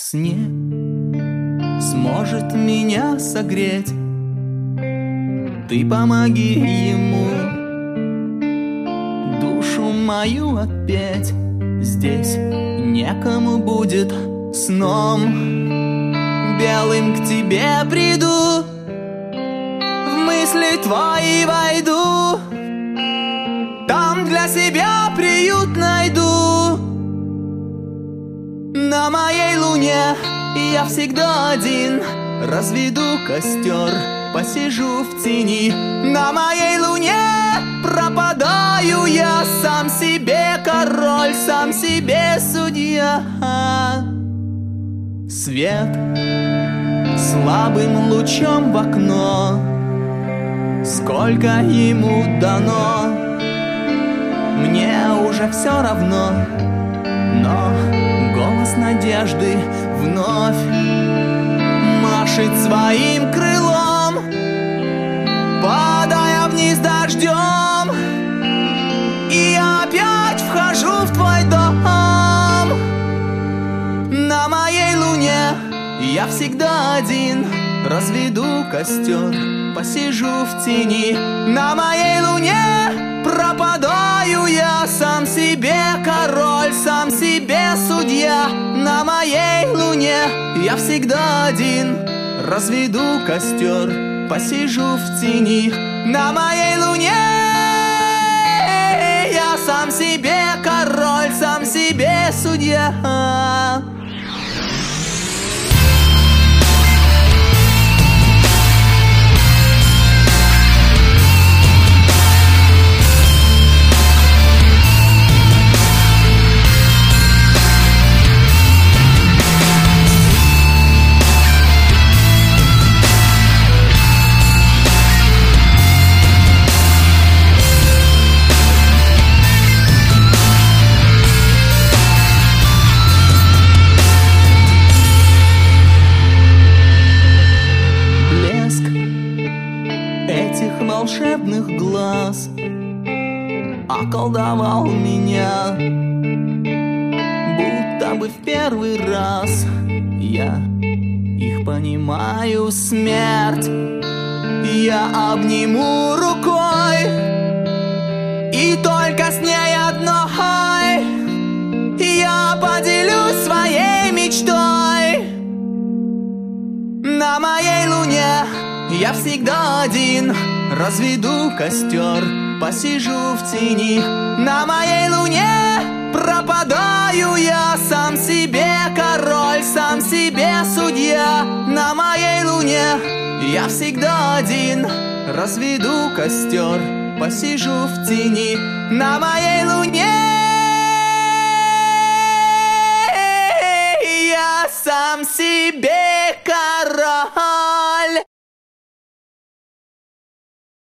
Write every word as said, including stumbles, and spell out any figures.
сне сможет меня согреть. Ты помоги ему душу мою отпеть. Здесь некому будет сном белым к тебе приду, в мысли твои войду, там для себя приют найду. На моей луне я всегда один, разведу костер, посижу в тени. На моей луне пропадаю я, сам себе король, сам себе судья. Свет слабым лучом в окно, сколько ему дано, мне уже все равно. Но голос надежды вновь машет своим крылом, падая вниз дождем, и я опять вхожу в твой дом. На моей луне я всегда один, разведу костер, посижу в тени. На моей луне пропадаю я, сам себе король, сам себе судья. На моей луне я всегда один, разведу костер, посижу в тени. На моей луне я сам себе король, сам себе судья. Этих волшебных глаз околдовал меня, будто бы в первый раз я их понимаю. Смерть я обниму рукой, и только с ней одной я поделюсь своей мечтой. На моей луне я всегда один, разведу костер, посижу в тени. На моей луне пропадаю я, сам себе король, сам себе судья. На моей луне я всегда один, разведу костер, посижу в тени. На моей луне я сам себе